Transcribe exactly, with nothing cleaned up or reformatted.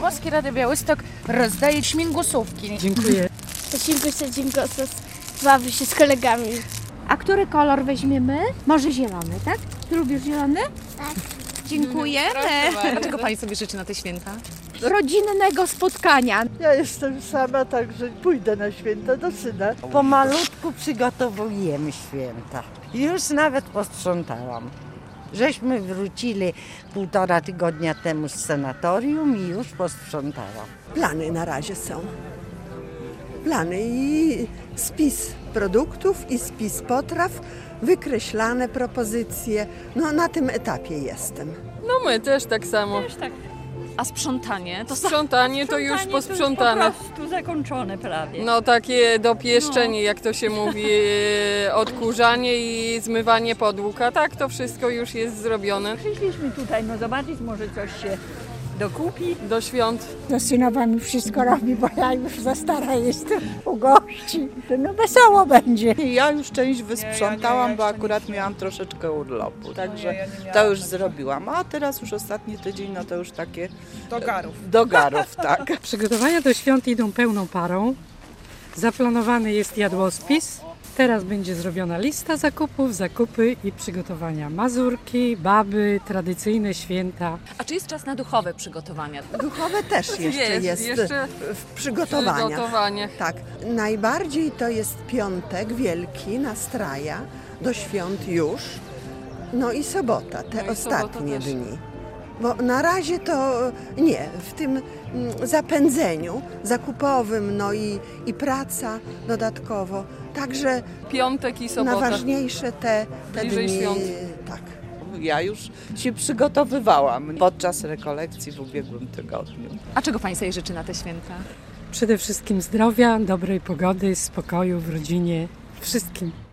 Górski Rady Białystok rozdaje śmigłosówki. Dziękuję. Dziękuję, dziękuję. Bawię się z kolegami. A który kolor weźmiemy? Może zielony, tak? Ty lubisz zielony? Tak. Dziękujemy. A czego Pani sobie życzy na te święta? Rodzinnego spotkania. Ja jestem sama, także pójdę na święta do syna. Pomalutku przygotowujemy święta. Już nawet posprzątałam. Żeśmy wrócili półtora tygodnia temu z sanatorium i już posprzątałam. Plany na razie są. Plany i spis produktów i spis potraw, wykreślane propozycje. No na tym etapie jestem. No my też tak samo. Też tak. A sprzątanie? To Sprzątanie to już posprzątane. To już po prostu zakończone prawie. No takie dopieszczenie, jak to się mówi, e, odkurzanie i zmywanie podłóg, a tak to wszystko już jest zrobione. Przyszliśmy tutaj, no zobaczyć, może coś się dokupi. Do świąt. To synowa mi wszystko robi, bo ja już za stara jestem u gości. No wesoło będzie. Ja już część wysprzątałam, bo akurat miałam troszeczkę urlopu, także to już zrobiłam. A teraz już ostatni tydzień, no to już takie dogarów. Dogarów, tak. Przygotowania do świąt idą pełną parą. Zaplanowany jest jadłospis. Teraz będzie zrobiona lista zakupów, zakupy i przygotowania. Mazurki, baby, tradycyjne święta. A czy jest czas na duchowe przygotowania? Duchowe też jeszcze Jest, jest, jeszcze w przygotowaniach. Przygotowaniach. Tak, najbardziej to jest piątek wielki, nastraja do świąt już, no i sobota, te No i ostatnie sobota też. dni. Bo na razie to nie, w tym mm, zapędzeniu zakupowym, no i, i praca dodatkowo, także Piątek i sobota. najważniejsze te, te Bliżej dni, świąt. tak. Ja już się przygotowywałam podczas rekolekcji w ubiegłym tygodniu. A czego Pani sobie życzy na te święta? Przede wszystkim zdrowia, dobrej pogody, spokoju w rodzinie, wszystkim.